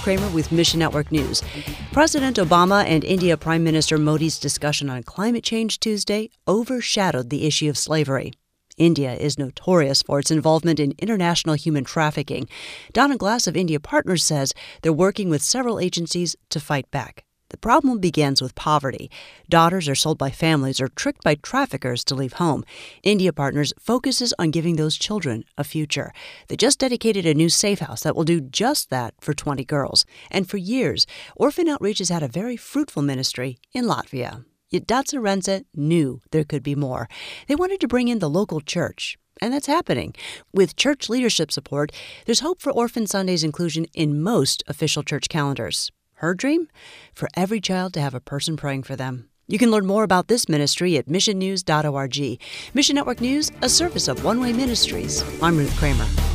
Kramer with Mission Network News. President Obama and India Prime Minister Modi's discussion on climate change Tuesday overshadowed the issue of slavery. India is notorious for its involvement in international human trafficking. Donna Glass of India Partners says they're working with several agencies to fight back. The problem begins with poverty. Daughters are sold by families or tricked by traffickers to leave home. India Partners focuses on giving those children a future. They just dedicated a new safe house that will do just that for 20 girls. And for years, Orphan Outreach has had a very fruitful ministry in Latvia. Yet Datsa Renze knew there could be more. They wanted to bring in the local church. And that's happening. With church leadership support, there's hope for Orphan Sunday's inclusion in most official church calendars. Her dream? For every child to have a person praying for them. You can learn more about this ministry at missionnews.org. Mission Network News, a service of One Way Ministries. I'm Ruth Kramer.